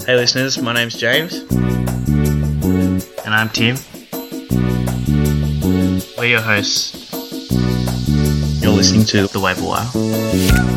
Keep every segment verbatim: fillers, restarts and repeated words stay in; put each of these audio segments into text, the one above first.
Hey listeners, my name's James. And I'm Tim. We're your hosts. You're listening to The Waiver Wire.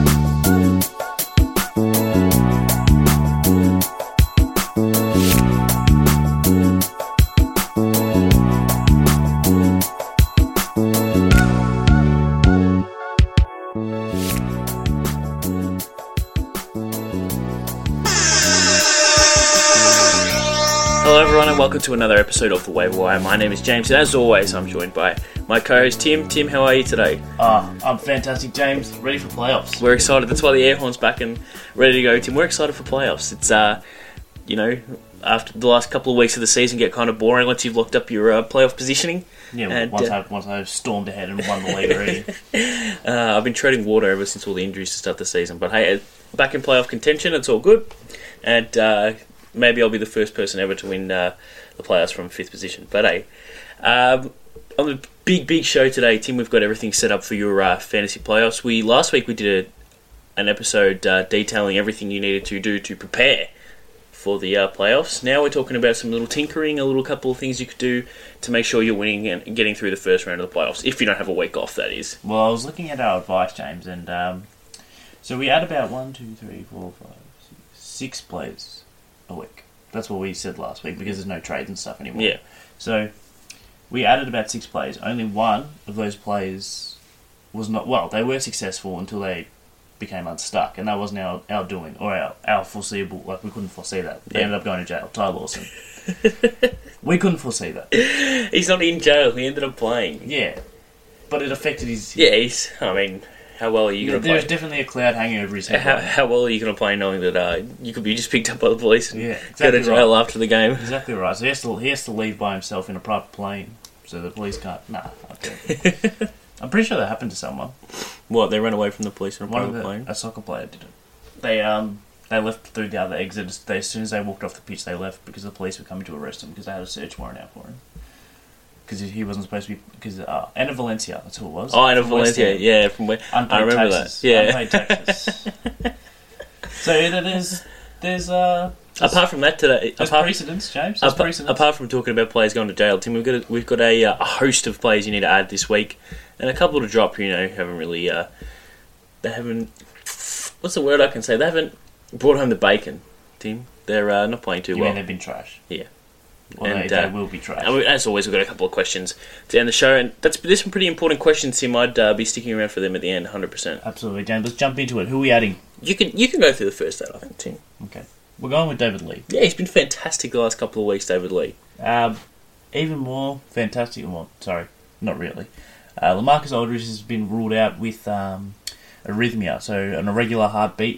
Hello everyone and welcome to another episode of The Waiver Wire. My name is James and as always I'm joined by my co-host Tim. Tim, how are you today? Ah, uh, I'm fantastic, James. Ready for playoffs. We're excited. That's why the air horn's back and ready to go, Tim. We're excited for playoffs. It's, uh, you know, after the last couple of weeks of the season get kind of boring once you've locked up your uh, playoff positioning. Yeah, and, once, uh, I've, once I've stormed ahead and won the league already. uh, I've been treading water ever since all the injuries to start the season. But hey, back in playoff contention, it's all good. And uh, maybe I'll be the first person ever to win uh, the playoffs from fifth position. But hey, um, on the big, big show today, Tim, we've got everything set up for your uh, fantasy playoffs. We Last week we did a, an episode uh, detailing everything you needed to do to prepare for the uh, playoffs. Now we're talking about some little tinkering, a little couple of things you could do to make sure you're winning and getting through the first round of the playoffs, if you don't have a week off, that is. Well, I was looking at our advice, James, and um, so we add about one, two, three, four, five, six, six players a week. That's what we said last week because there's no trades and stuff anymore. Yeah. So we added about six players. Only one of those players was not, well, they were successful until they became unstuck, and that wasn't our, our doing, or our, our foreseeable, like we couldn't foresee that. They Yeah. ended up going to jail. Ty Lawson. We couldn't foresee that. He's not in jail, he ended up playing. Yeah. But it affected his... Yeah, he's, I mean, how well are you going to There's play? definitely a cloud hanging over his head. How, right now. how well are you going to play knowing that uh, you could be just picked up by the police and Yeah, go to exactly jail right. after the game? Exactly right. So he has to he has to leave by himself in a private plane, so the police can't. Nah, I don't. I'm pretty sure that happened to someone. What, they ran away from the police in a One of private the, plane? a soccer player did it. They um they left through the other exit. They, as soon as they walked off the pitch, they left because the police were coming to arrest him because they had a search warrant out for him. Because he wasn't supposed to be. Because uh, Anna Valencia, that's who it was. Oh, Anna From West Valencia, Ham. yeah, from where Unpaid I remember taxes. that. Yeah. Unpaid taxes. So there's there's uh there's, Apart from that, today, there's apart, precedents, James. There's apart, precedents. apart from talking about players going to jail, Tim, we've got a, we've got a, uh, a host of players you need to add this week, and a couple to drop. You know, haven't really. Uh, they haven't. What's the word I can say? They haven't brought home the bacon, Tim. They're uh, not playing too you well. mean they've been trash? Yeah. Well, And, they, uh, they will be trash. And we, as always, we've got a couple of questions to end the show, and that's there's some pretty important questions, Tim. I'd uh, be sticking around for them at the end, one hundred percent. Absolutely, James. Let's jump into it. Who are we adding? You can you can go through the first out, I think, Tim. Okay. We're going with David Lee. Yeah, he's been fantastic the last couple of weeks, David Lee. Um, even more fantastic. Well, sorry, not really. Uh, LaMarcus Aldridge has been ruled out with um, arrhythmia, so an irregular heartbeat.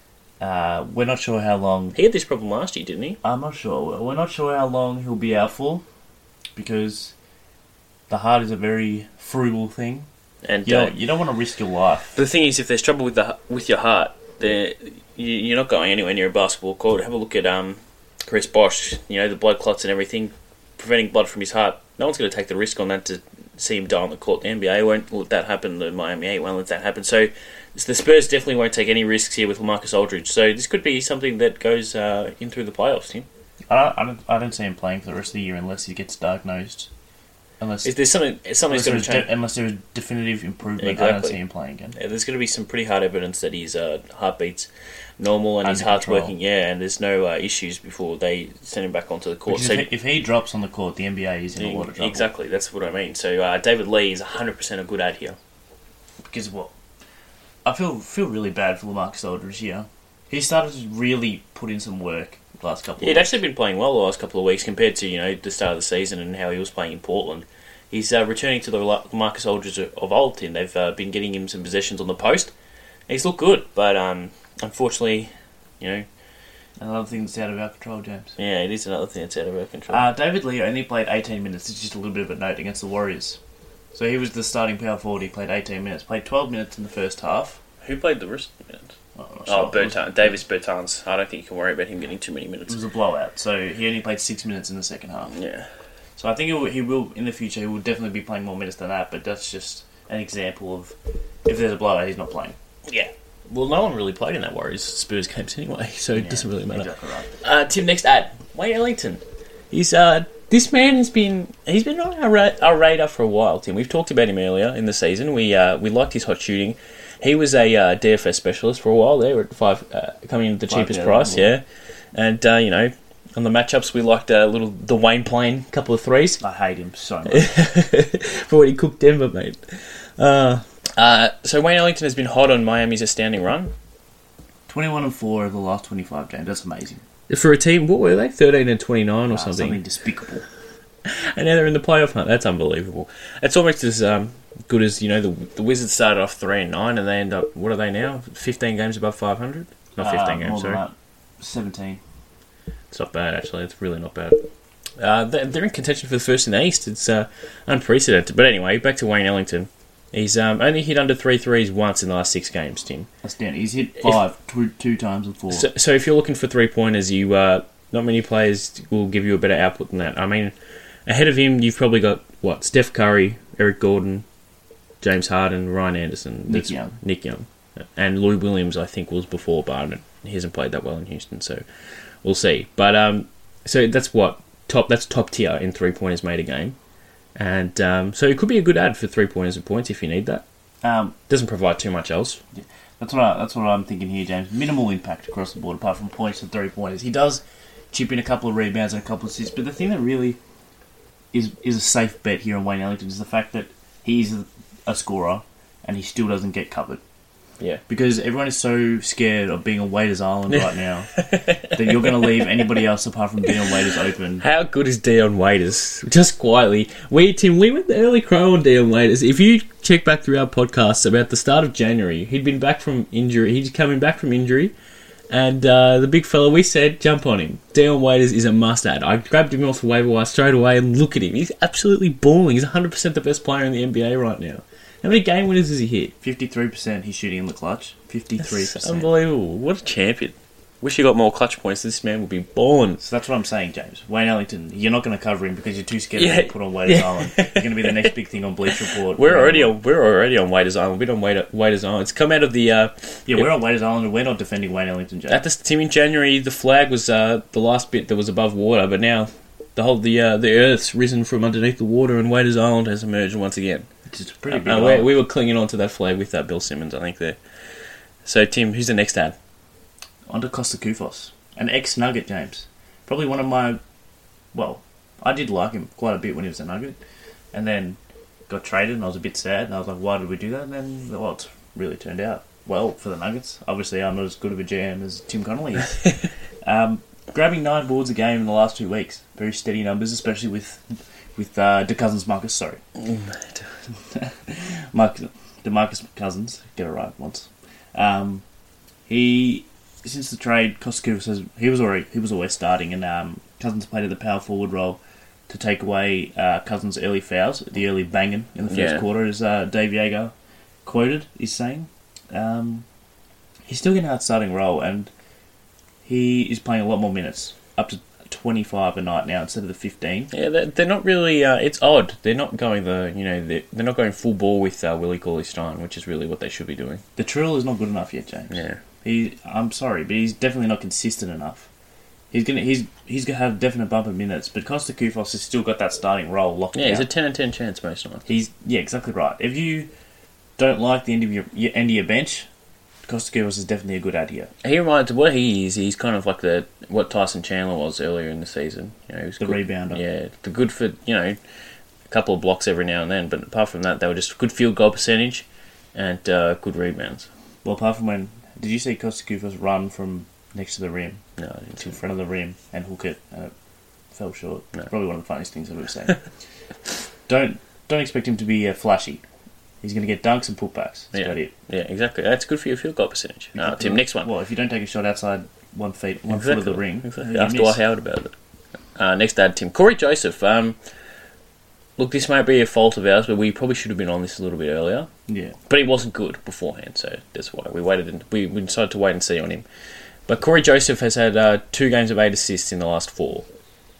Uh, we're not sure how long. He had this problem last year, didn't he? I'm not sure. We're not sure how long he'll be out for because the heart is a very frugal thing. And You uh, don't, you don't want to risk your life. the thing is, if there's trouble with the with your heart, then you, you're not going anywhere near a basketball court. Have a look at um, Chris Bosh. You know, the blood clots and everything, preventing blood from his heart. No one's going to take the risk on that to see him die on the court. The N B A won't let that happen. The Miami Heat won't let that happen. So the Spurs definitely won't take any risks here with LaMarcus Aldridge. So this could be something that goes uh, in through the playoffs, Tim. I don't, I don't. I don't see him playing for the rest of the year unless he gets diagnosed. Unless Is there something something's unless going there's to change? de- unless there's definitive improvement, I don't Exactly. see him playing again. Yeah, there's going to be some pretty hard evidence that his uh, heartbeat's normal and his Under heart's control. working. Yeah, and there's no uh, issues before they send him back onto the court. Because So if, he, if he drops on the court, the N B A is in a lot of trouble. exactly, that's what I mean. So uh, David Lee is one hundred percent a good ad here. Because what? I feel feel really bad for LaMarcus Aldridge here. He started to really put in some work the last couple. He'd of weeks. actually been playing well the last couple of weeks compared to you know the start of the season and how he was playing in Portland. He's uh, returning to the LaMarcus Aldridge of old. Tim. They've uh, been getting him some possessions on the post. He's looked good, but um, unfortunately, you know, Another thing that's out of our control, James. yeah, it is another thing that's out of our control. Uh, David Lee only played eighteen minutes. It's just a little bit of a note against the Warriors. So he was the starting power forward. He played eighteen minutes. Played twelve minutes in the first half. Who played the rest of the minutes? Oh, I'm not Oh, sure. It was- Bertan, Davis Bertans. I don't think you can worry about him getting too many It minutes. was a blowout. So he only played six minutes in the second half. Yeah. So I think he will, he will in the future. He will definitely be playing more minutes than that. But that's just an example of if there's a blowout, he's not playing. Yeah. Well, no one really played in that Warriors Spurs games anyway, so it Yeah, doesn't really matter. Exactly right. Uh, Tim, next ad. Wayne Ellington. He's uh, this man has been he's been on our, ra- our radar for a while. Tim, we've talked about him earlier in the season. We uh, we liked his hot shooting. He was a uh, D F S specialist for a while there at five, uh, coming in at the Five, cheapest yeah, price. yeah. Yeah, and uh, you know, on the matchups we liked a little the Wayne playing a couple of threes I hate him so much. for what he cooked Denver, mate. Uh, uh, so Wayne Ellington has been hot on Miami's astounding run. twenty-one and four over the last twenty-five games. That's amazing. For a team, what were they? thirteen and twenty-nine or Uh, something. Something despicable. And now they're in the playoff hunt. That's unbelievable. It's almost as um, good as, you know, the the Wizards started off three and nine and they end up, what are they now? fifteen games above five hundred? Not fifteen Uh, games, more than sorry. that. seventeen. It's not bad, actually. It's really not bad. Uh, they're, they're in contention for the first in the East. It's uh, unprecedented. But anyway, back to Wayne Ellington. He's um, only hit under three threes once in the last six games, Tim. That's down. He's hit five, two, two times and four. So, so if you're looking for three-pointers, you uh, not many players will give you a better output than that. I mean, ahead of him, you've probably got, what, Steph Curry, Eric Gordon, James Harden, Ryan Anderson. Nick That's- Young. Nick Young. And Lou Williams, I think, was before Barnett. He hasn't played that well in Houston, so we'll see. But, um, so that's what, top. that's top tier in three-pointers made a game. And um, so it could be a good ad for three-pointers and points if you need that. Um, Doesn't provide too much else. that's what I, that's what I'm thinking here, James. Minimal impact across the board, apart from points and three pointers. He does chip in a couple of rebounds and a couple of assists, but the thing that really is is a safe bet here on Wayne Ellington is the fact that he's a, a scorer and he still doesn't get covered. Yeah. Because everyone is so scared of being on Waiters Island right now that you're going to leave anybody else apart from Dion Waiters open. How good is Dion Waiters? Just quietly, we Tim, we went the early crow on Dion Waiters. If you check back through our podcasts about the start of January, he'd been back from injury. He's coming back from injury, and uh, the big fella, we said, jump on him. Dion Waiters is a must-add. I grabbed him off the waiver wire straight away, and look at him. He's absolutely balling. He's one hundred percent the best player in the N B A right now. How many game winners has he hit? fifty-three percent he's shooting in the clutch. fifty-three That's percent. unbelievable. What a champion. Wish he got more clutch points. This man would be balling. So that's what I'm saying, James. Wayne Ellington, you're not going to cover him because you're too scared Yeah. to get put on Waiters Yeah. Island. You're going to be the next big thing on Bleach Report. We're already on. We're already on Waiters Island. We've been on Waiter, Waiters Island. It's come out of the. Uh, Yeah, we're on Waiters Island and we're not defending Wayne Ellington, James. At this team in January, the flag was uh, the last bit that was above water, but now the whole the uh, the Earth's risen from underneath the water, and Waiters Island has emerged once again. It's a pretty big Uh, we, island. we were clinging onto that flag with that Bill Simmons, I think there. So Tim, who's the next ad? On to Costa Koufos. An ex-Nugget, James. Probably one of my... Well, I did like him quite a bit when he was a Nugget. And then got traded and I was a bit sad. And I was like, why did we do that? And then, well, it's really turned out well for the Nuggets. Obviously, I'm not as good of a G M as Tim Connolly is. um, grabbing nine boards a game in the last two weeks. Very steady numbers, especially with with uh, DeCousins Marcus, sorry. Mark, DeMarcus Cousins, get it right once. Um, he... Since the trade, Kosta says he was already he was always starting, and um, Cousins played at the power forward role to take away uh, Cousins' early fouls, the early banging in the first Yeah. quarter, as uh, Dave Yeager quoted is saying. Um, he's still getting out starting role, and he is playing a lot more minutes, up to twenty-five a night now instead of the fifteen. Yeah, they're, they're not really. Uh, it's odd. They're not going the. You know, they're, they're not going full ball with uh, Willie Cauley-Stein, which is really what they should be doing. The Trill is not good enough yet, James. Yeah. He, I'm sorry, but he's definitely not consistent enough. He's gonna, he's, he's gonna have a definite bump of minutes, but Costa Koufos has still got that starting role locked Yeah, down. he's a ten and ten chance most nights. He's yeah, exactly right. If you don't like the end of your, your end of your bench, Costa Koufos is definitely a good ad here. He reminds what he is. He's kind of like the what Tyson Chandler was earlier in the season. You know, he was The good, rebounder. Yeah, the good for you know a couple of blocks every now and then. But apart from that, they were just good field goal percentage and uh, good rebounds. Well, apart from when did you see Costa Koufos run from next to the rim No, I didn't to see in front of the rim and hook it, and it fell short. No. Probably one of the funniest things I've ever seen. don't don't expect him to be uh, flashy. He's going to get dunks and putbacks. That's Yeah. about it. Yeah, exactly. That's good for your field goal percentage. Uh, Tim, next one. Well, if you don't take a shot outside one feet, one foot of the ring, Exactly. you Ask miss. Dwight Howard about it. Uh, next ad, Tim. Corey Joseph. Um, look, this might be a fault of ours, but we probably should have been on this a little bit earlier. Yeah. But he wasn't good beforehand, so that's why we waited. And, we, we decided to wait and see on him. But Corey Joseph has had uh, two games of eight assists in the last four,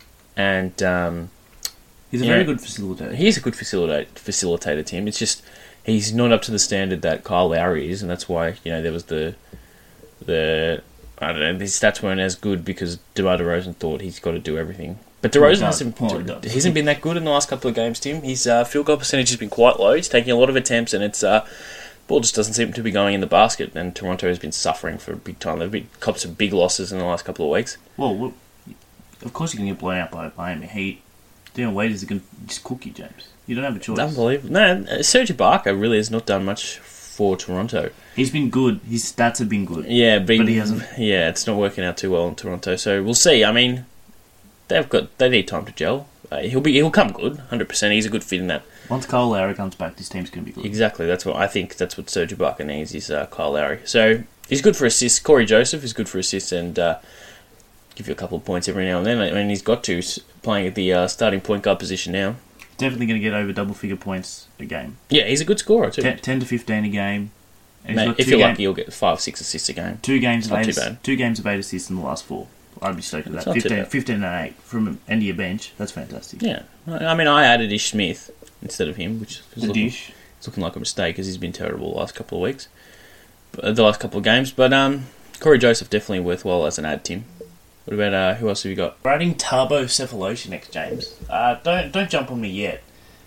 and um, He's a Yeah. very good facilitator. he's a good facilitator. Facilitator, Tim. It's just he's not up to the standard that Kyle Lowry is, and that's why you know there was the the I don't know his stats weren't as good because DeMar DeRozan thought he's got to do everything. But DeRozan does. hasn't, Oh, he does. he hasn't been that good in the last couple of games, Tim. His uh, field goal percentage has been quite low. He's taking a lot of attempts, and it's uh, ball just doesn't seem to be going in the basket. And Toronto has been suffering for a big time. They've been copped some big losses in the last couple of weeks. Well, well of course you're going to get blown out by Miami Heat. Dion Waiters are going to just cook you, James. You don't have a choice. Unbelievable. No, Serge Ibaka really has not done much for Toronto. He's been good. His stats have been good. Yeah, but, But he hasn't. Yeah, it's not working out too well in Toronto. So we'll see. I mean, they've got they need time to gel. Uh, he'll be he'll come good, one hundred percent. He's a good fit in that. Once Kyle Lowry comes back, this team's going to be good. Exactly. That's what I think. That's what Serge Ibaka needs is uh, Kyle Lowry. So he's good for assists. Corey Joseph is good for assists and uh, give you a couple of points every now and then. I mean, he's got to s- playing at the uh, starting point guard position now. Definitely going to get over double figure points a game. Yeah, he's a good scorer too. ten, ten to fifteen a game. And he's Mate, got if two you're game- lucky, you'll get five, six assists a game. Two games of Not eight, too ass- bad. two games of eight assists in the last four. I'd be stoked with It's that. not too fifteen, bad. fifteen and eight from an end of your bench. That's fantastic. Yeah, I mean, I added Ish Smith instead of him, which is The looking, dish. it's looking like a mistake because he's been terrible the last couple of weeks, but, the last couple of games. But um, Corey Joseph definitely worthwhile as an ad, Tim. What about uh, who else have you got? We're adding Tabo Cephalosha next, James. Uh, don't don't jump on me yet.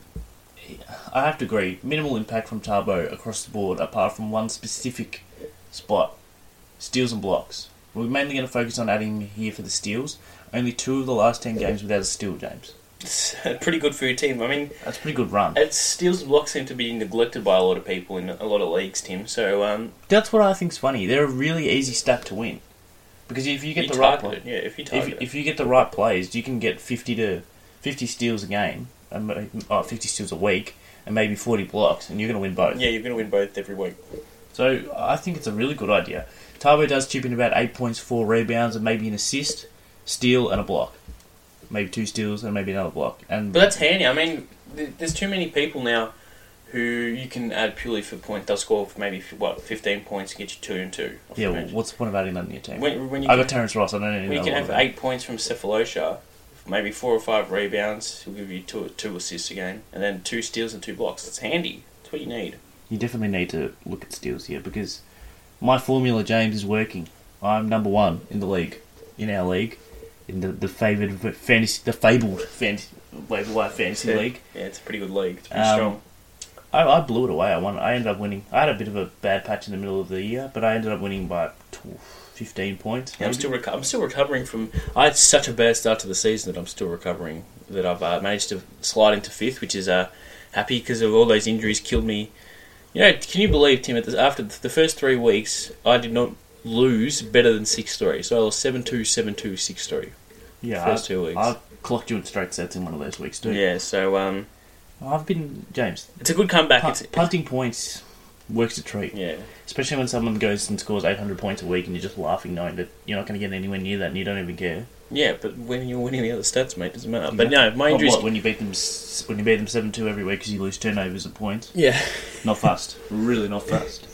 I have to agree. Minimal impact from Tabo across the board, apart from one specific spot: steals and blocks. We're mainly going to focus on adding him here for the steals. Only two of the last ten games without a steal, James. It's pretty good for your team. I mean, That's a pretty good run. it steals and blocks seem to be neglected by a lot of people in a lot of leagues, Tim. So um, That's what I think's funny. They're a really easy stat to win. Because if you get you the right target play, it. Yeah, if you if, target it. if you get the right plays, you can get fifty to fifty steals a game, and ma- oh, fifty steals a week, and maybe forty blocks, and you're going to win both. Yeah, you're going to win both every week. So I think it's a really good idea. Tabo does chip in about eight points, four rebounds, and maybe an assist, steal, and a block. Maybe two steals and maybe another block. And But that's handy. I mean, th- there's too many people now who you can add purely for point. They'll score for maybe what fifteen points to get you two and two. off yeah, the well, bench. what's the point of adding that in your team? when, when you I can, got Terrence Ross. I don't need when you another can one have of them. eight points from Cephalosha, maybe four or five rebounds, he'll give you two two assists a game, and then two steals and two blocks. That's handy. That's what you need. You definitely need to look at steals here because my formula, James, is working. I'm number one in the league, in our league, in the the favoured fantasy, the fabled fantasy, waiver wire fantasy Yeah. league. Yeah, it's a pretty good league. It's pretty Um, strong. I, I blew it away. I won. I ended up winning. I had a bit of a bad patch in the middle of the year, but I ended up winning by tw- fifteen points. Yeah, I'm maybe. still reco- I'm still recovering from. I had such a bad start to the season that I'm still recovering. That I've uh, managed to slide into fifth, which is uh, happy because of all those injuries killed me. You know, can you believe, Tim? At the, after the first three weeks, I did not lose better than six three. So I lost seven two, seven two, six three. Yeah, first I, two weeks. I clocked you in straight sets in one of those weeks too. Yeah, so um, I've been James. it's a good comeback. Pun- It's, punting points works a treat, yeah, especially when someone goes and scores eight hundred points a week, and you're just laughing knowing that you're not going to get anywhere near that, and you don't even care. yeah, but when you're winning the other stats, mate, doesn't matter. But no, my Oh, injuries. what, when you beat them, s- when you beat them seven two every week because you lose turnovers of points. Yeah, Not fast. Really not fast.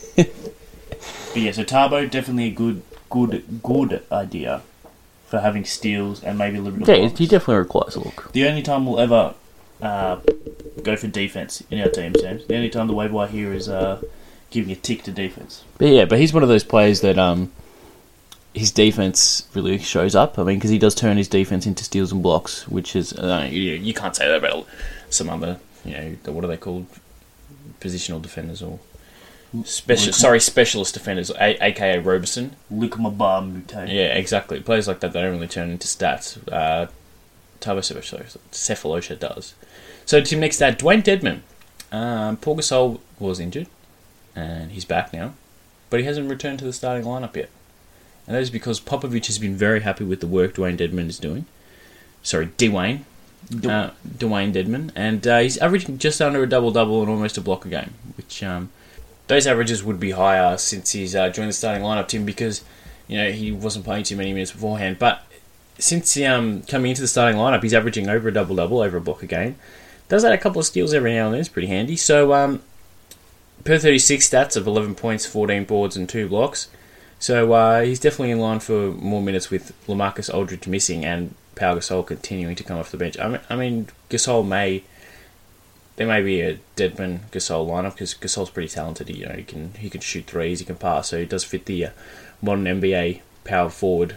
But yeah, so Tabo definitely a good, good, good idea for having steals and maybe a little bit of blocks. definitely requires a look. The only time we'll ever uh, go for defense in our team, James. The only time the waiver wire here is uh, giving a tick to defense. But yeah, but he's one of those players that um, his defense really shows up. I mean, because he does turn his defense into steals and blocks, which is uh, you, you can't say that about some other, you know, the- what are they called, positional defenders or special? Luke- Sorry, specialist defenders, a- aka Roberson. Luke Mabah Mute. Yeah, exactly. Players like that, they don't really turn into stats. Uh, Tabo Cephalosha does. So to next that, Dwayne Dedman. Um, Paul Gasol was injured, and he's back now, but he hasn't returned to the starting lineup yet. And that is because Popovich has been very happy with the work Dwayne Dedman is doing. Sorry, Dwayne. Du- Uh, Dwayne Dedman. And uh, he's averaging just under a double-double and almost a block a game, which um, those averages would be higher since he's uh, joined the starting lineup, Tim, because you know he wasn't playing too many minutes beforehand. But since um, coming into the starting lineup, he's averaging over a double-double, over a block a game. Does add a couple of steals every now and then. It's pretty handy. So, um, per thirty-six stats of eleven points, fourteen boards, and two blocks. So uh, he's definitely in line for more minutes with LaMarcus Aldridge missing and Pau Gasol continuing to come off the bench. I mean, I mean Gasol may there may be a Dedmon Gasol lineup because Gasol's pretty talented. You know, he can he can shoot threes, he can pass, so he does fit the uh, modern N B A power forward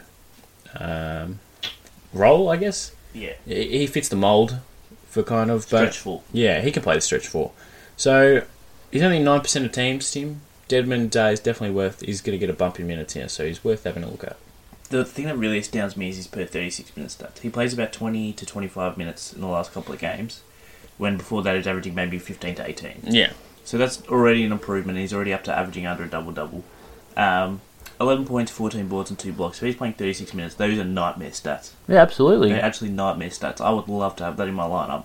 um, role, I guess. Yeah. He he fits the mold for kind of but, Stretch four. Yeah, he can play the stretch four. So he's only nine percent of teams. Team Dedmon uh, is definitely worth. He's going to get a bump in minutes here, so he's worth having a look at. The thing that really astounds me is his per thirty-six minute stats. He plays about twenty to twenty-five minutes in the last couple of games, when before that he's averaging maybe fifteen to eighteen. Yeah. So that's already an improvement. He's already up to averaging under a double-double. Um, eleven points, fourteen boards and two blocks. So he's playing thirty-six minutes. Those are nightmare stats. Yeah, absolutely. They're actually nightmare stats. I would love to have that in my lineup.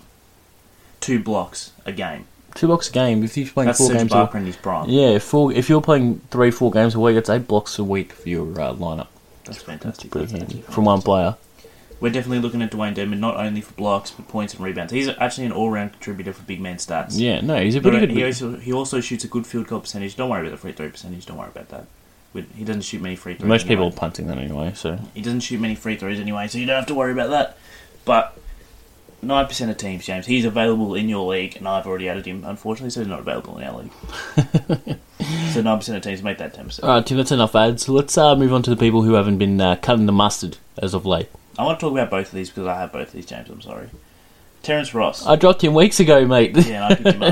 Two blocks a game. Two blocks a game. If you're playing That's four Serge games, Barker a, in his prime. yeah, four. If you're playing three, four games a week, it's eight blocks a week for your uh, lineup. That's fantastic. Pretty That's handy actually from one player. We're definitely looking at Dwayne Dedmon not only for blocks but points and rebounds. He's actually an all-round contributor for big man stats. Yeah, no, he's a But pretty he good. also, he also shoots a good field goal percentage. Don't worry about the free throw percentage. Don't worry about that. With- He doesn't shoot many free throws. Most people anyway. are punting that anyway, so He doesn't shoot many free throws anyway, so you don't have to worry about that. But nine percent of teams, James, he's available in your league, and I've already added him, unfortunately, so he's not available in our league. So nine percent of teams make that ten percent. Alright, Tim, that's enough ads. Let's uh, move on to the people who haven't been uh, cutting the mustard as of late. I want to talk about both of these because I have both of these, James, I'm sorry. Terence Ross. I dropped him weeks ago, mate. Yeah, and I picked him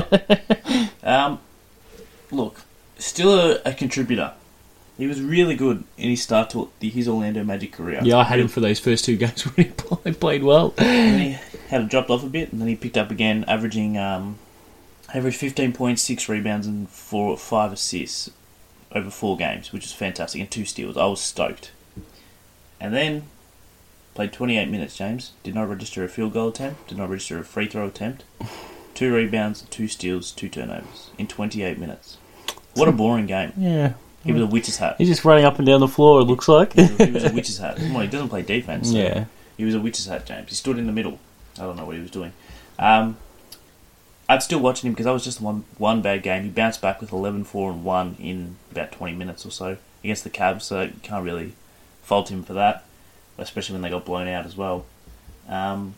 up. Um, look, still a, a contributor. He was really good in his start to his Orlando Magic career. Yeah, I had him for those first two games when he played, played well. And he had dropped off a bit, and then he picked up again, averaging um, averaged fifteen points, six rebounds, and four five assists over four games, which is fantastic, and two steals. I was stoked. And then played twenty-eight minutes. James did not register a field goal attempt, did not register a free throw attempt, two rebounds, two steals, two turnovers in twenty-eight minutes. What a boring game. Yeah. He was a witch's hat. He's just running up and down the floor, it looks like. He was, he was a witch's hat. Well, he doesn't play defense. So Yeah. he was a witch's hat, James. He stood in the middle. I don't know what he was doing. Um, I'd still watching him because that was just one one bad game. He bounced back with eleven, four, and one in about twenty minutes or so against the Cavs, so you can't really fault him for that, especially when they got blown out as well. Um,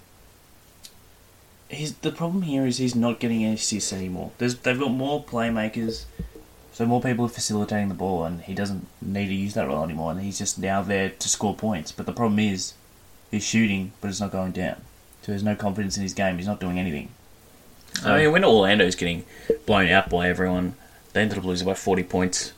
his, the problem here is he's not getting any assists anymore. There's, they've got more playmakers, so more people are facilitating the ball, and he doesn't need to use that role anymore, and he's just now there to score points. But the problem is, he's shooting, but it's not going down. So there's no confidence in his game. He's not doing anything. So, I mean, when Orlando's getting blown out by everyone, they ended up losing by forty points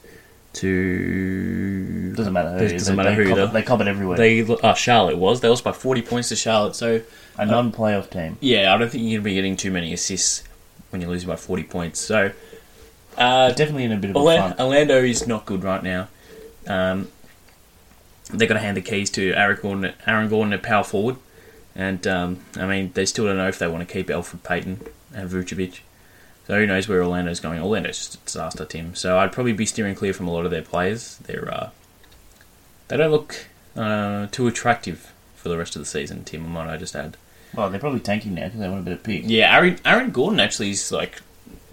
to... doesn't matter who. It doesn't they, matter they who cop either. it, they cop it everywhere. They, uh, Charlotte was. They lost by forty points to Charlotte, so... a non-playoff team. Yeah, I don't think you're going to be getting too many assists when you're losing by forty points. So, uh, Definitely in a bit of a Orlando, fun. Orlando is not good right now. Um, they've got to hand the keys to Aaron Gordon, Aaron Gordon at power forward. And, um, I mean, they still don't know if they want to keep Alfred Payton and Vucevic. So who knows where Orlando's going. Orlando's just a disaster, Tim. So I'd probably be steering clear from a lot of their players. They're, uh, they don't look uh, too attractive for the rest of the season, Tim, might I just add. Well, they're probably tanking now because they want a bit of pick. Yeah, Aaron, Aaron Gordon actually is like...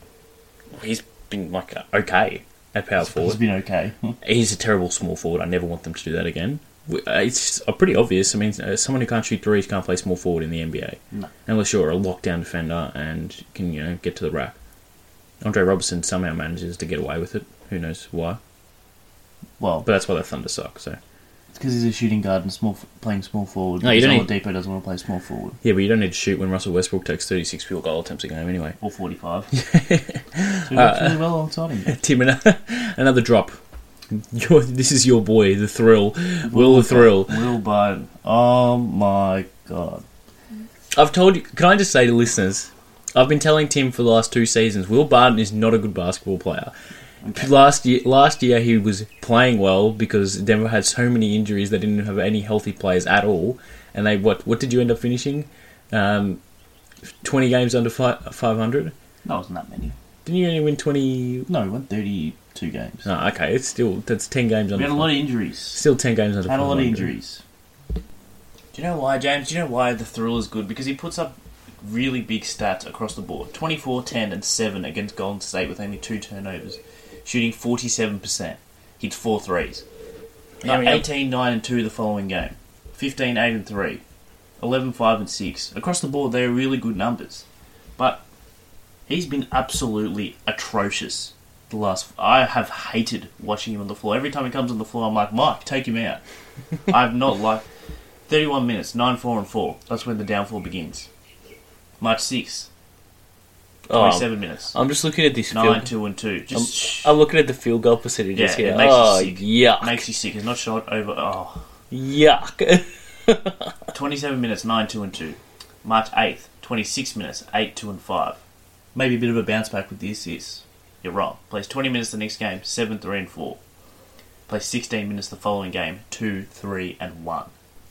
He's been, like, uh, okay at power He's forward. been okay. He's a terrible small forward. I never want them to do that again. Uh, It's uh, pretty obvious. I mean, uh, someone who can't shoot threes can't play small forward in the N B A. No. Unless you're a lockdown defender and can, you know, get to the rack. Andre Robertson somehow manages to get away with it. Who knows why? Well, But that's why the Thunder suck, so... it's because he's a shooting guard and small playing small forward. No, you don't need- Oladipo doesn't want to play small forward. Yeah, but you don't need to shoot when Russell Westbrook takes thirty-six field goal attempts a game anyway. Or forty-five. So he works really well alongside him. Tim, another, another drop. Your, this is your boy, the Thrill. Will the Thrill. Will Biden. Oh my god. I've told you... Can I just say to listeners... I've been telling Tim for the last two seasons, Will Barton is not a good basketball player. Okay. Last year, last year he was playing well because Denver had so many injuries they didn't have any healthy players at all. And they what what did you end up finishing? Um, twenty games under five hundred. That wasn't that many. Didn't you only win twenty? No, we won thirty-two games. No, okay, it's still that's ten games We under. had a lot of injuries. Still ten games under. Had a lot of five hundred. injuries. Do you know why, James? Do you know why the Thrill is good? Because he puts up really big stats across the board. twenty-four, ten, and seven against Golden State with only two turnovers. Shooting forty-seven percent. Hits four threes. Yeah, I mean, eighteen, nine, and two the following game. fifteen, eight, and three. eleven, five, and six. Across the board, they are really good numbers. But He's been absolutely atrocious. The last, I have hated watching him on the floor. Every time he comes on the floor, I'm like, Mike, take him out. I've not liked thirty-one minutes, nine four and four. That's when the downfall begins. March sixth, twenty-seven Oh, minutes, I'm just looking at this nine field. two and two. Just I'm looking at the field goal percentages Yeah, here. it makes you oh, sick. yuck. makes you sick. It's not shot over. Oh, Yuck. twenty-seven minutes, nine two and two. March eighth, twenty-six minutes, eight two and five. Maybe a bit of a bounce back with the assists. You're wrong. Plays twenty minutes the next game, seven three and four. Plays sixteen minutes the following game, two three and one.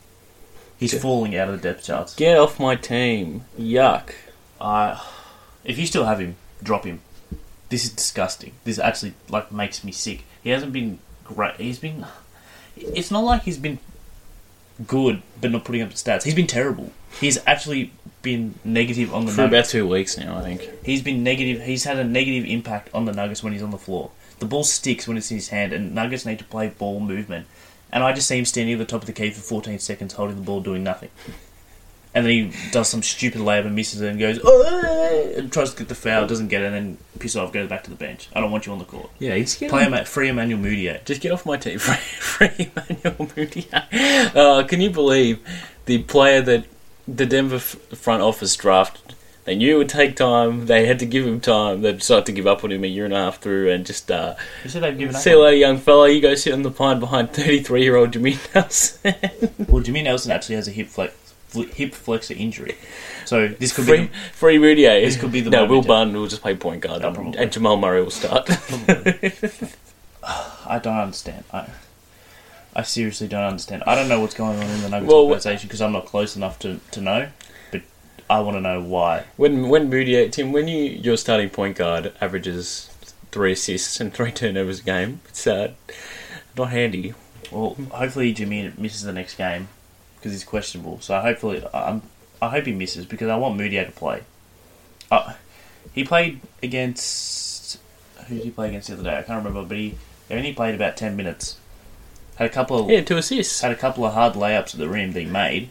He's Get- falling out of the depth charts. Get off my team. Yuck. I, if you still have him, drop him. This is disgusting. This actually like makes me sick. He hasn't been great. He's been. It's not like he's been good, but not putting up the stats. He's been terrible. He's actually been negative on the For about Nuggets. two weeks now, I think. He's been negative. He's had a negative impact on the Nuggets when he's on the floor. The ball sticks when it's in his hand, and Nuggets need to play ball movement. And I just see him standing at the top of the key for fourteen seconds, holding the ball, doing nothing. And then he does some stupid layup and misses it and goes, oh, and tries to get the foul, doesn't get it, and then pisses off, goes back to the bench. I don't want you on the court. Yeah, he's getting... Play him at free Emmanuel Mudiay. Just get off my team. Free, free Emmanuel Mudiay. Uh, can you believe the player that the Denver f- front office drafted? They knew it would take time. They had to give him time. They decided to give up on him a year and a half through and just uh, You said they've given up. see you later, young fella. You go sit on the pine behind thirty-three-year-old Jameer Nelson. Well, Jimmy Nelson actually has a hip flex, fl- hip flexor injury, so this could free, be. free Mudiay. This could be the no. moment, Will yeah. Barton will just play point guard, No, and, probably. and Jamal Murray will start. The, I don't understand. I, I seriously don't understand. I don't know what's going on in the Nuggets Well, organisation because I'm not close enough to, to know. But I want to know why. When when Mudiay, Tim, when you your starting point guard averages three assists and three turnovers a game, it's uh, not handy. Well, hopefully Jimmy misses the next game because he's questionable. So hopefully, I'm, I hope he misses because I want Mudiay to play. Uh, he played against who did he play against the other day? I can't remember, but he, he only played about ten minutes. Had a couple of Yeah, two assists. had a couple of hard layups at the rim that he made.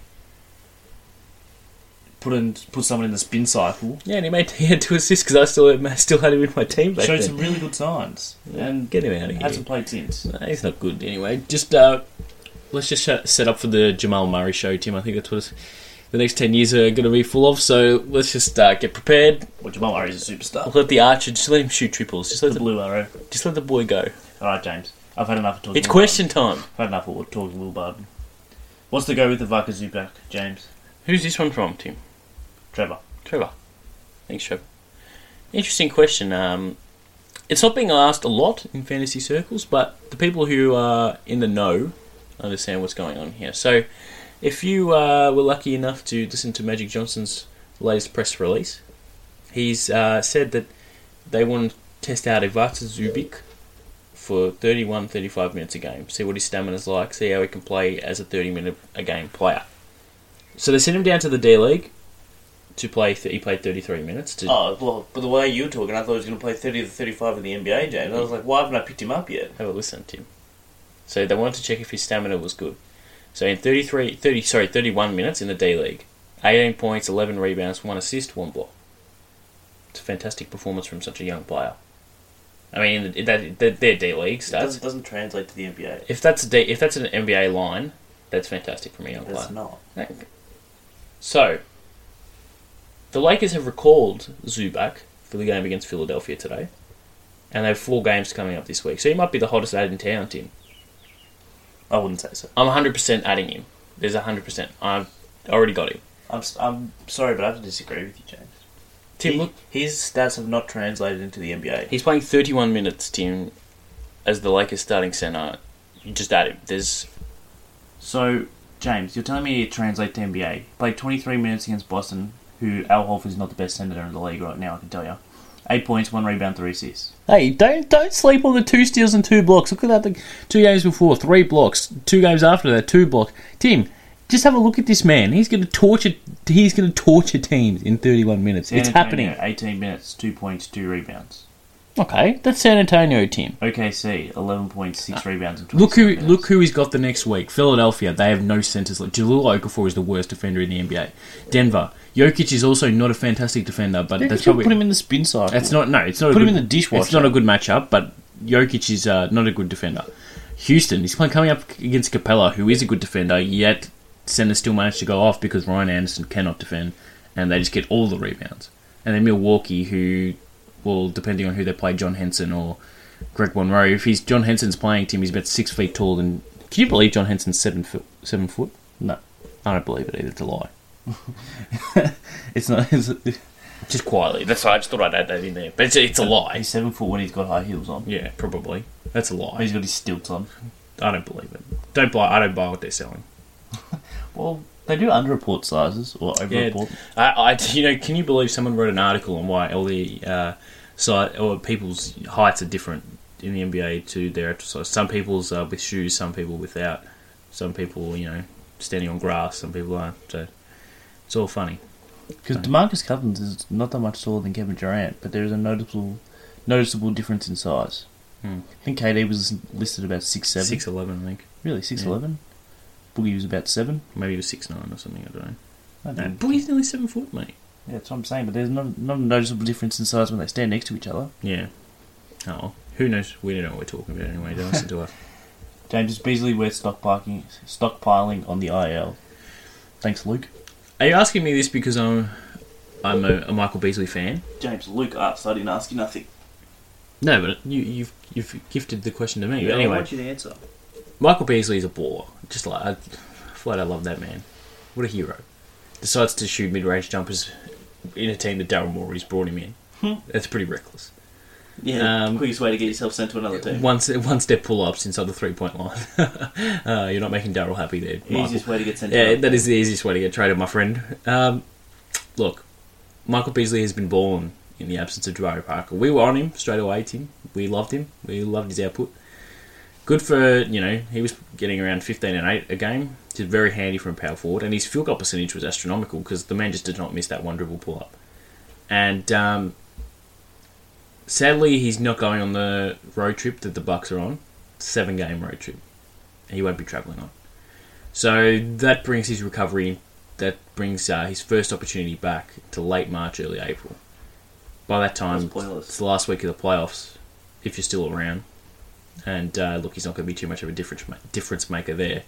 Put in, put someone in the spin cycle. Yeah, and he made he had two assists because I still I still had him in my team back Showed then. some really good signs and Get him out of here. hasn't played since. No, he's not good anyway. Just uh, let's just sh- set up for the Jamal Murray show, Tim. I think that's what it's, the next ten years are going to be full of. So let's just uh, get prepared. Well, Jamal Murray's a superstar. Let the Archer just let him shoot triples. Just let The the, blue arrow. just let the boy go. All right, James. I've had enough of talking. It's Will question time. Barton. I've had enough of talking Will Barton. What's the go with the Vaka Zubac, James? Who's this one from, Tim? Trevor. Trevor. Thanks, Trevor. Interesting question. Um, it's not being asked a lot in fantasy circles, but the people who are in the know understand what's going on here. So, if you uh, were lucky enough to listen to Magic Johnson's latest press release, he's uh, said that they want to test out Ivica Zubac for thirty-one, thirty-five minutes a game, see what his stamina's like, see how he can play as a thirty-minute a game player. So they sent him down to the D League to play. Th- he played thirty-three minutes. To Oh, well, but the way you were talking, I thought he was going to play thirty to thirty-five in the N B A, James. I was like, why haven't I picked him up yet? have a listen, Tim. So they wanted to check if his stamina was good. So in thirty-three, thirty, sorry, thirty-one minutes in the D League, eighteen points, eleven rebounds, one assist, one block. It's a fantastic performance from such a young player. I mean, that that they're D League It stats. doesn't, doesn't translate to the N B A. If that's a D, if that's an N B A line, that's fantastic from a young It's player. not. So, the Lakers have recalled Zubac for the game against Philadelphia today, and they have four games coming up this week. So he might be the hottest ad in town, Tim. I wouldn't say so. I'm one hundred percent adding him. There's one hundred percent. I've already got him. I'm, s- I'm sorry, but I have to disagree with you, James. Tim, He- look, his stats have not translated into the N B A. he's playing thirty-one minutes, Tim, as the Lakers starting centre. You just add him. There's So, James, you're telling me it translates to N B A. Played twenty-three minutes against Boston, who Al Horford's not the best centre in the league right now, I can tell you. Eight points, one rebound, three assists. Hey, don't don't sleep on the two steals and two blocks. Look at that. The two games before, three blocks. Two games after that, two blocks. Tim, just have a look at this man. He's going to torture. He's going to torture teams in thirty-one minutes. It's San happening. Antonio, eighteen minutes, two points, two rebounds. Okay, that's San Antonio, Tim. O K C, eleven point six rebounds and Look who twenty-seven look who he's got the next week. Philadelphia, they have no centers. Like Jahlil Okafor is the worst defender in the N B A. Denver, Jokic is also not a fantastic defender, but Yeah, that's you probably put him in the spin cycle. It's not. No, it's not. Put a him good, in the dishwasher. It's not a good matchup. But Jokic is uh, not a good defender. Houston, he's playing coming up against Capella, who is a good defender. Yet centers still manage to go off because Ryan Anderson cannot defend, and they just get all the rebounds. And then Milwaukee, who, well, depending on who they play, John Henson or Greg Monroe. If he's John Henson's playing team, he's about six feet tall. And can you believe John Henson's seven foot? Seven foot? No. I don't believe it either. It's a lie. It's not. It's, Just quietly. That's why I just thought I'd add that in there. But it's, it's a lie. he's seven foot when he's got high heels on. Yeah, probably. That's a lie. He's got his stilts on. I don't believe it. Don't buy. I don't buy what they're selling. Well, they do underreport sizes or overreport. I, I, you know, can you believe someone wrote an article on why all the uh, site or people's heights are different in the N B A to their actual size? Some people's uh, with shoes, some people without. Some people, you know, standing on grass. Some people aren't. So it's all funny. Because DeMarcus Cousins is not that much taller than Kevin Durant, but there is a noticeable, noticeable difference in size. Hmm. I think K D was listed about six seven. Six eleven, I think. Really, six eleven. Boogie was about seven. Maybe it was six nine or something. I don't know. I No, think. Boogie's nearly seven foot, mate. Yeah, that's what I'm saying. But there's not, not a noticeable difference in size when they stand next to each other. Yeah. Oh, who knows? We don't know what we're talking about anyway. Don't listen to us. James, is Beasley worth stockpiling, stockpiling on the I L? Thanks, Luke. Are you asking me this because I'm I'm a, a Michael Beasley fan? James, Luke asked. I didn't ask you nothing. No, but you, you've you've gifted the question to me. But I anyway, want you to answer. Michael Beasley is a baller. Just like I, flat, I love that man. What a hero! Decides to shoot mid-range jumpers in a team that Daryl Morey's brought him in. Hmm. That's pretty reckless. Yeah, Um, quickest way to get yourself sent to another team. One se- one step pull-ups inside the three-point line. uh, you're not making Daryl happy there, Michael. Easiest way to get sent to Yeah, another that is the easiest way to get traded, my friend. Um, look, Michael Beasley has been balling in the absence of Jabari Parker. We were on him straight away, Tim. We loved him. We loved his output. Good for, you know, he was getting around fifteen and eight a game. Which is very handy from power forward. And his field goal percentage was astronomical because the man just did not miss that one dribble pull-up. And um, sadly, he's not going on the road trip that the Bucks are on. Seven-game road trip. He won't be travelling on. So that brings his recovery, that brings uh, his first opportunity back to late March, early April. By that time, That's pointless. it's the last week of the playoffs, if you're still around. And uh, look, he's not going to be too much of a difference ma- difference maker there.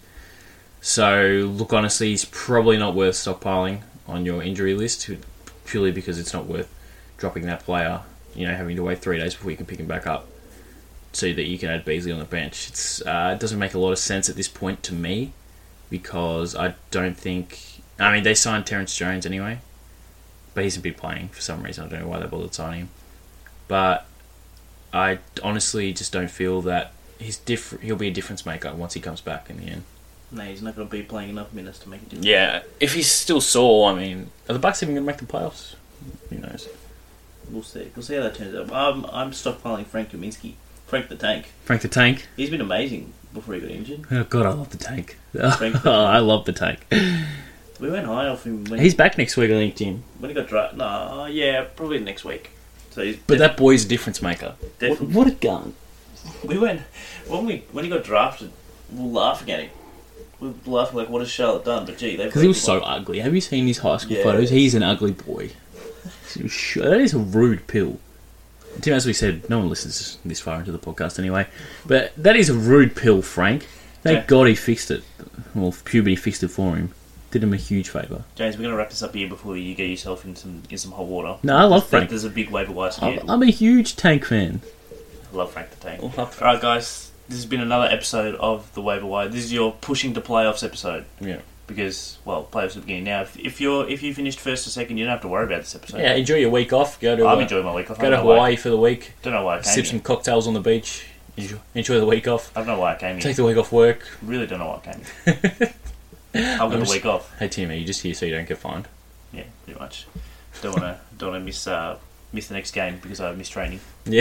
So, look, honestly, he's probably not worth stockpiling on your injury list, purely because it's not worth dropping that player, you know, having to wait three days before you can pick him back up so that you can add Beasley on the bench. It's, uh, it doesn't make a lot of sense at this point to me, because I don't think... I mean, they signed Terrence Jones anyway, but he hasn't been playing for some reason. I don't know why they bothered signing him. But I honestly just don't feel that he's diff- he'll be a difference maker once he comes back in the end. No, he's not going to be playing enough minutes to make a difference. Yeah, if he's still sore, I mean, are the Bucks even going to make the playoffs? Who knows? We'll see. We'll see how that turns out. I'm, I'm stockpiling Frank Kaminsky. Frank the Tank. Frank the Tank. He's been amazing before he got injured. Oh God, I love the Tank. Frank the Oh, I love the Tank. We went high off him when, He's back next week, I think, Tim. when he got drafted. No, yeah, probably next week. So he's But that boy's a difference maker. What, Definitely. what a gun! we went when we when he got drafted. We were laughing at him. We were laughing like, "What has Charlotte done?" But gee, they Because he was so ugly. Have you seen his high school Yeah. photos? He's an ugly boy. That is a rude pill. Tim, as we said, no one listens this far into the podcast anyway. But that is a rude pill, Frank. Thank Okay. God he fixed it. Well, puberty fixed it for him. Did him a huge favour. James, we're going to wrap this up here before you get yourself in some in some hot water. No, I love There's- Frank. There's a big wave of wire scared. I'm, I'm a huge Tank fan. I love Frank the Tank. Love Frank. Alright, guys, this has been another episode of The Waiver Wire. This is your pushing to playoffs episode. Yeah. Because, well, playoffs are beginning now. If, if you're if you finished first or second, you don't have to worry about this episode. Yeah, enjoy your week off. Go to I'm uh, enjoying my week off. I go to don't know why- Hawaii for the week. Don't know why I came Sip here. some cocktails on the beach. Enjoy, enjoy the week off. I don't know why I came here. Take the week off work. Really don't know why I came here. I've got I'm the just- week off. Hey, Tim, are you just here so you don't get fined? Yeah, pretty much. Don't want to don't want to miss uh, miss the next game because I missed training. Yeah.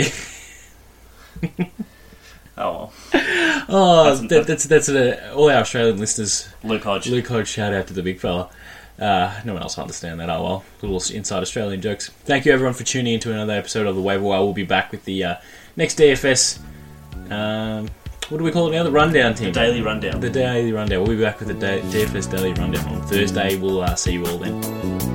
Oh well. Oh, That's- that, that's that's uh, all our Australian listeners. Luke Hodge. Luke Hodge, shout out to the big fella. Uh, no one else will understand that. Oh well, little inside Australian jokes. Thank you everyone for tuning into another episode of the Waiver Wire. We'll be back with the uh, next D F S. Um, what do we call it now? The rundown team. The daily rundown. The daily rundown. We'll be back with the da- D F S daily rundown on Thursday. We'll uh, see you all then.